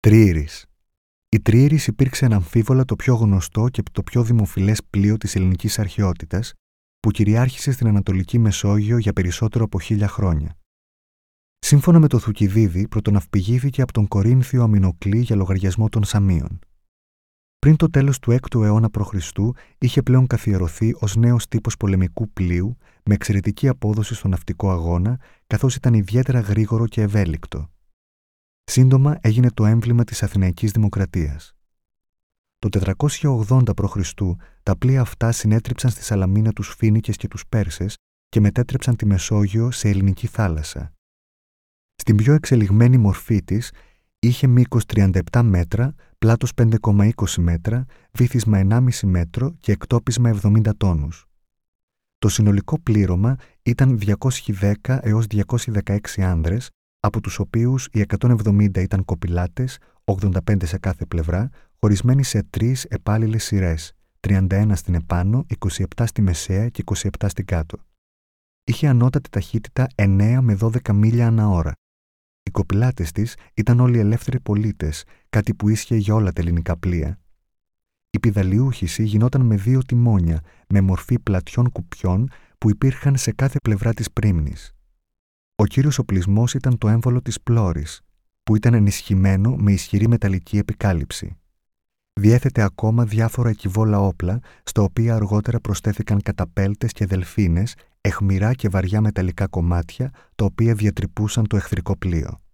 Τριήρης. Η Τριήρης υπήρξε αναμφίβολα το πιο γνωστό και το πιο δημοφιλές πλοίο της ελληνικής αρχαιότητας, που κυριάρχησε στην Ανατολική Μεσόγειο για περισσότερο από 1000 χρόνια. Σύμφωνα με το Θουκυδίδη, πρωτοναυπηγήθηκε από τον Κορίνθιο Αμινοκλή για λογαριασμό των Σαμίων. Πριν το τέλος του 6ου αιώνα π.Χ. είχε πλέον καθιερωθεί ως νέος τύπος πολεμικού πλοίου με εξαιρετική απόδοση στον ναυτικό αγώνα, καθώς ήταν ιδιαίτερα γρήγορο και ευέλικτο. Σύντομα έγινε το έμβλημα της Αθηναϊκής Δημοκρατίας. Το 480 π.Χ. τα πλοία αυτά συνέτριψαν στη Σαλαμίνα τους Φοίνικες και τους Πέρσες και μετέτρεψαν τη Μεσόγειο σε ελληνική θάλασσα. Στην πιο εξελιγμένη μορφή της είχε μήκος 37 μέτρα, πλάτος 5,20 μέτρα, βύθισμα 1,5 μέτρο και εκτόπισμα 70 τόνους. Το συνολικό πλήρωμα ήταν 210 έως 216 άνδρες, από τους οποίους οι 170 ήταν κοπηλάτες, 85 σε κάθε πλευρά, χωρισμένοι σε 3 επάλληλες σειρές, 31 στην επάνω, 27 στη μεσαία και 27 στην κάτω. Είχε ανώτατη ταχύτητα 9 με 12 μίλια ανά ώρα. Οι κοπηλάτες της ήταν όλοι ελεύθεροι πολίτες, κάτι που ίσχυε για όλα τα ελληνικά πλοία. Η πηδαλιούχηση γινόταν με 2 τιμόνια, με μορφή πλατιών κουπιών που υπήρχαν σε κάθε πλευρά της πρίμνης. Ο κύριος οπλισμός ήταν το έμβολο της πλώρης, που ήταν ενισχυμένο με ισχυρή μεταλλική επικάλυψη. Διέθετε ακόμα διάφορα εκκιβόλα όπλα, στα οποία αργότερα προσθέθηκαν καταπέλτες και δελφίνες, αιχμηρά και βαριά μεταλλικά κομμάτια, τα οποία διατρυπούσαν το εχθρικό πλοίο.